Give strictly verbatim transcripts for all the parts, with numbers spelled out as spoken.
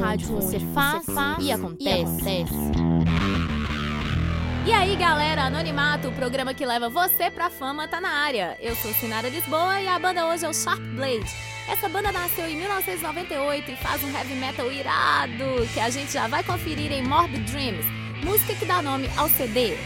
rádio você faz e acontece. E aí, galera, Anonimato, o programa que leva você pra fama, tá na área. Eu sou Sinara Lisboa e a banda hoje é o Sharp Blade. Essa banda nasceu em mil novecentos e noventa e oito e faz um heavy metal irado, que a gente já vai conferir em Morbid Dreams, música que dá nome ao C D.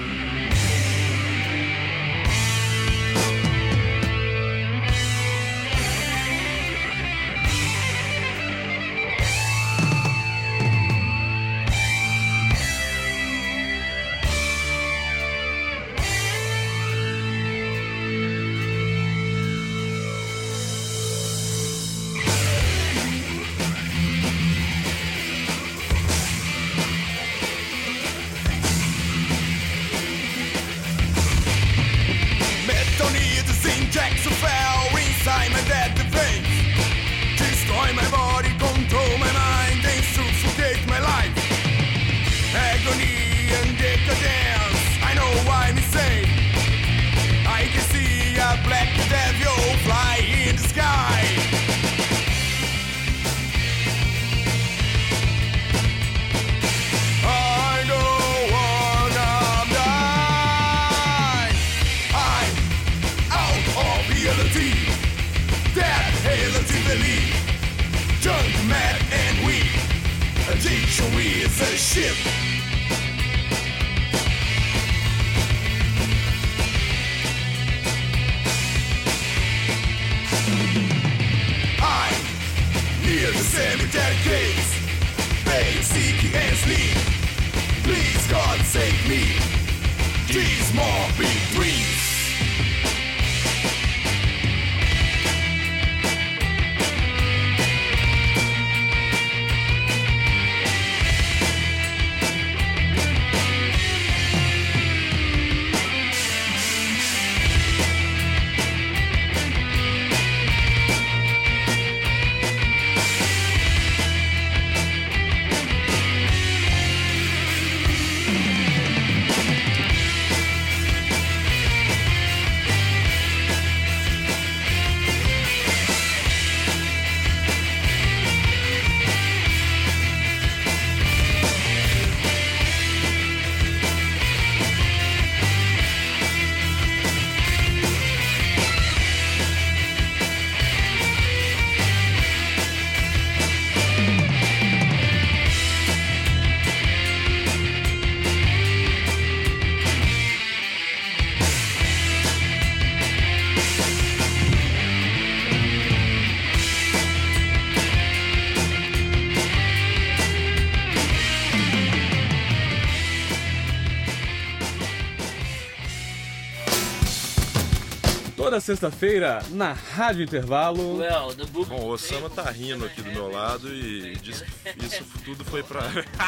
Toda sexta-feira, na Rádio Intervalo. Well, the book... Bom, o Osama tá rindo aqui do meu lado e diz que isso tudo foi pra...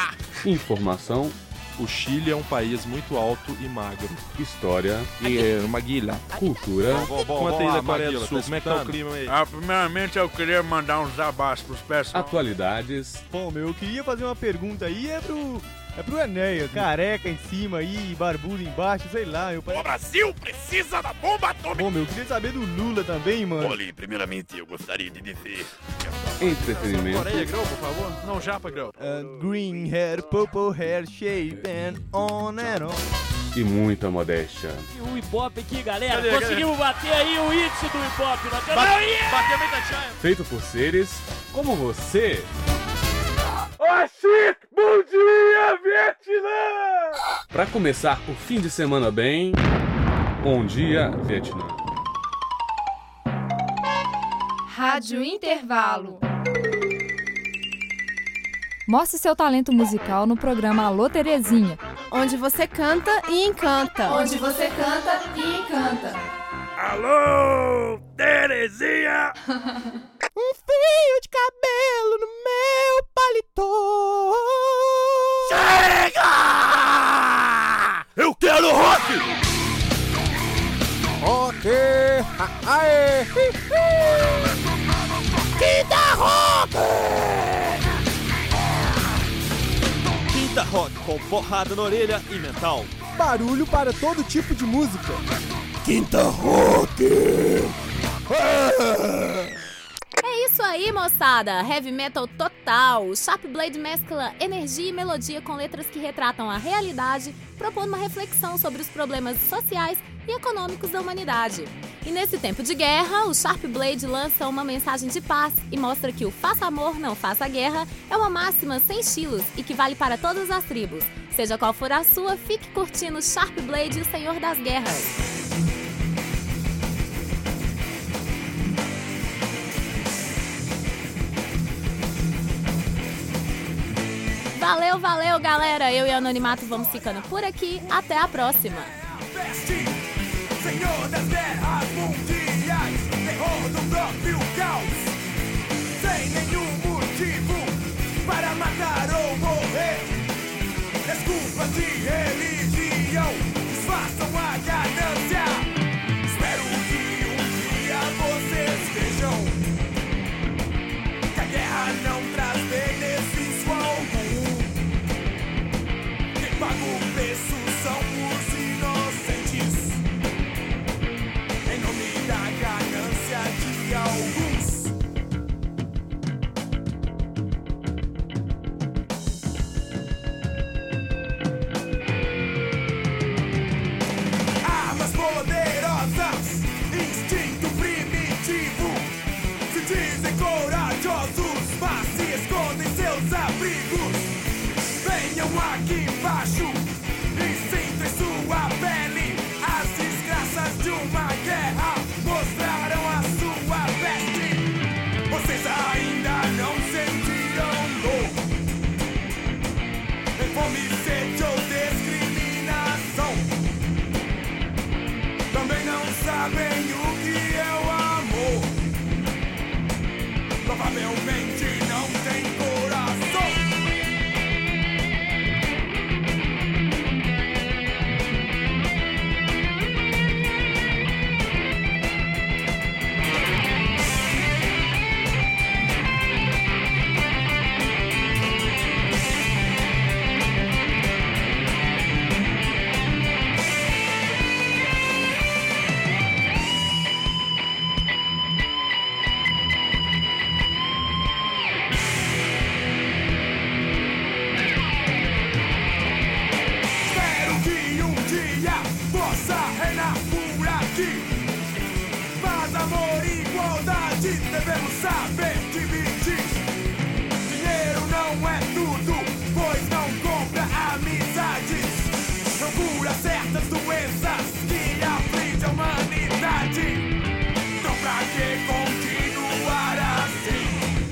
Informação. O Chile é um país muito alto e magro. História. E é, Maguila. Cultura. Bom, bom, Conta aí da Coreia do Sul, tá como é que tá o clima aí? Ah, primeiramente eu queria mandar uns abás pros pessoal. Atualidades. Bom, meu, eu queria fazer uma pergunta aí, é pro... É pro Enéas, careca em cima aí, barbudo embaixo, sei lá. Eu O Brasil precisa da bomba atômica! Bom, meu, eu queria saber do Lula também, mano. Olha, primeiramente eu gostaria de dizer... Entretenimento. Coreia, Grão, por favor. Não, japa, Grão. Uh, green hair, purple hair, shape and on and on. E muita modéstia. E o hip hop aqui, galera. Cadê, Conseguimos bater aí o índice do hip hop. Nós temos... Ba- Yeah! Bateu muita chave. Feito por seres como você. Oxi! Bom dia, Vietnã! Pra começar o fim de semana bem, bom dia, Vietnã. Rádio Intervalo. Mostre seu talento musical no programa Alô Terezinha, Onde você canta e encanta. onde você canta e encanta. Alô, Terezinha! Um fio de cabelo no meu paletó. Chega! Eu quero rock! Rock, aê, Quinta Rock! Quinta Rock, com porrada na orelha e mental. Barulho para todo tipo de música. Quinta Rock! É isso aí, moçada! Heavy metal total! O Sharp Blade mescla energia e melodia com letras que retratam a realidade, propondo uma reflexão sobre os problemas sociais e econômicos da humanidade. E nesse tempo de guerra, o Sharp Blade lança uma mensagem de paz e mostra que o faça amor, não faça guerra é uma máxima sem estilos e que vale para todas as tribos. Seja qual for a sua, fique curtindo Sharp Blade, o Senhor das Guerras. Valeu, valeu, galera! Eu e o Anonimato vamos ficando por aqui. Até a próxima! Senhor das guerras mundiais, terror do próprio caos, sem nenhum motivo para matar ou morrer. Desculpas de religião disfarçam a ganância. Espero que um dia vocês vejam que a guerra não traz benefício algum. Quem paga o preço são os inocentes, em nome da ganância de alguns. Armas poderosas, instinto primitivo, se dizem corajosos, mas se escondem seus abrigos. Venham aqui embaixo e sintam em sua pele as desgraças de uma guerra, mostraram a sua veste. Vocês ainda não sentiram dor, nem fome, sede ou discriminação. Também não sabem o que é o amor. Provavelmente não tem coração. Espero que um dia possa reinar por aqui. Paz, amor e igualdade devemos saber dividir. Dinheiro não é tudo, pois não compra amizades. Não cura certas doenças que afligem a humanidade. Então pra que continuar assim,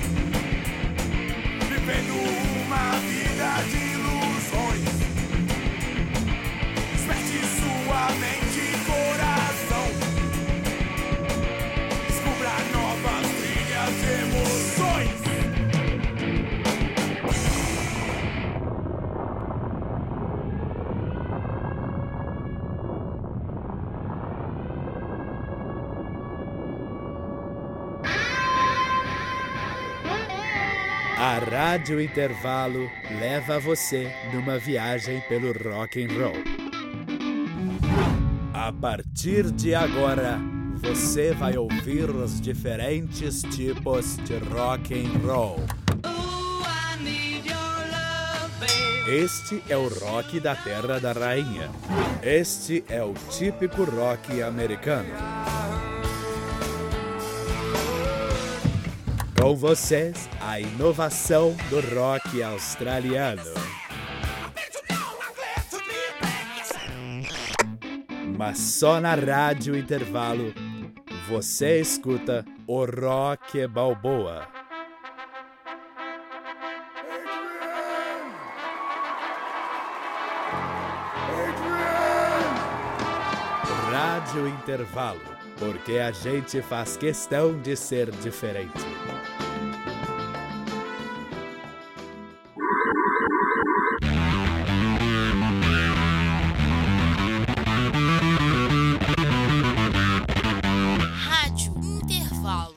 vivendo uma vida de ilusões? Desperte sua mente e coração, descubra novas trilhas de emoções. A Rádio Intervalo leva você numa viagem pelo rock and roll. A partir de agora, você vai ouvir os diferentes tipos de rock and roll. Este é o rock da Terra da Rainha. Este é o típico rock americano. Com vocês, a inovação do rock australiano. Mas só na Rádio Intervalo você escuta o Rock Balboa. Rádio Intervalo, porque a gente faz questão de ser diferente. Rádio Intervalo.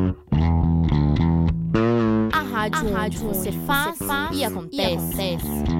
A rádio, a rádio onde você faz, faz e acontece. E acontece.